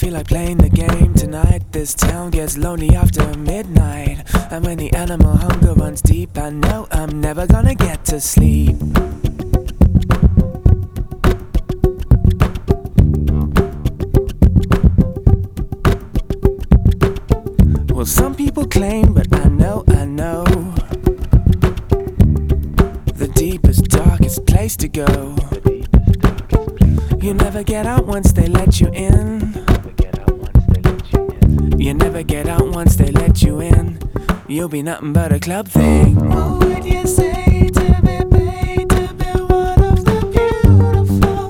feel like playing the game tonight. This town gets lonely after midnight, and when the animal hunger runs deep, I know I'm never gonna get to sleep. Well, some people claim, but I know the deepest, darkest place to go. You never get out once they let you in. You never get out once they let you in. You'll be nothing but a club thing. What would you say to be paid to be one of the beautiful?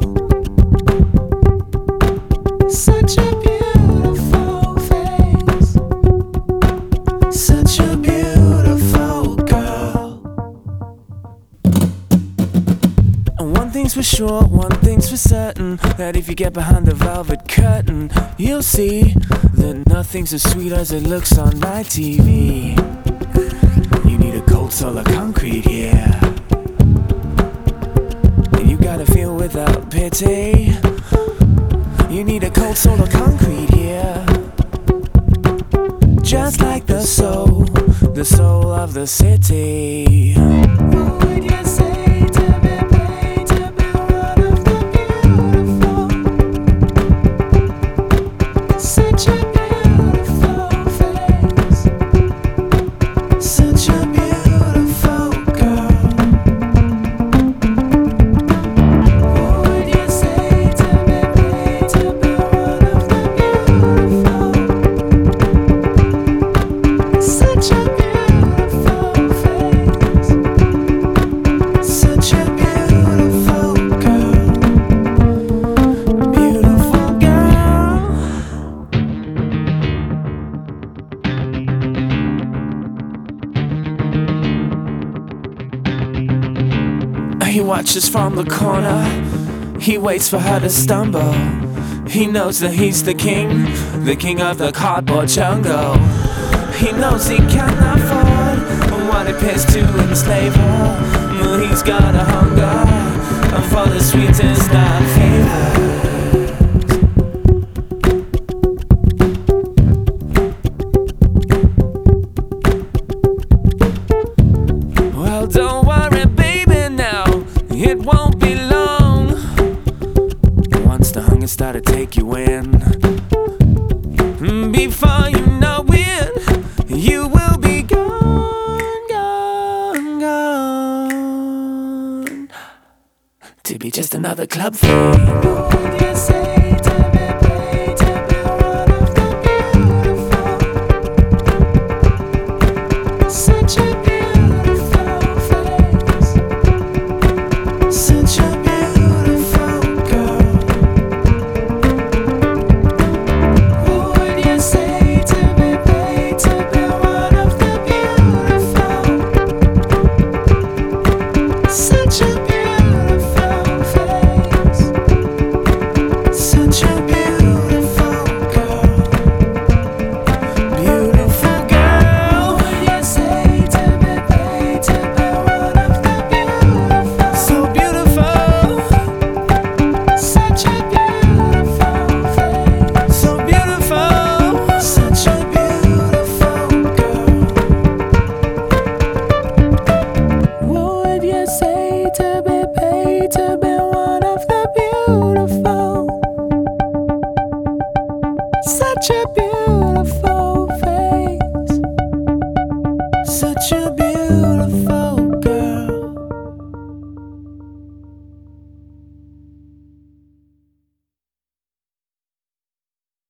Such a beautiful face, such a beautiful girl. And one thing's for sure, one thing's for certain, that if you get behind the velvet curtain, you'll see that nothing's as sweet as it looks on my TV. You need a cold soul of concrete here, and you gotta feel without pity. You need a cold soul of concrete here, just like the soul of the city. What would you say to be paid to be one of the beautiful? Such a beautiful face, such a beautiful girl. What would you say to be paid to be one of the beautiful? Such a beautiful face, such a beautiful girl, beautiful girl. He watches from the corner, he waits for her to stumble. He knows that he's the king of the cardboard jungle. He knows he can't afford what it pays to enslave her. He's got a hunger for the sweetest of flavors. Well, don't worry, baby, now it won't be long. Once the hunger started to take you in, before you know it, you will be gone, gone, gone, to be just another club thing.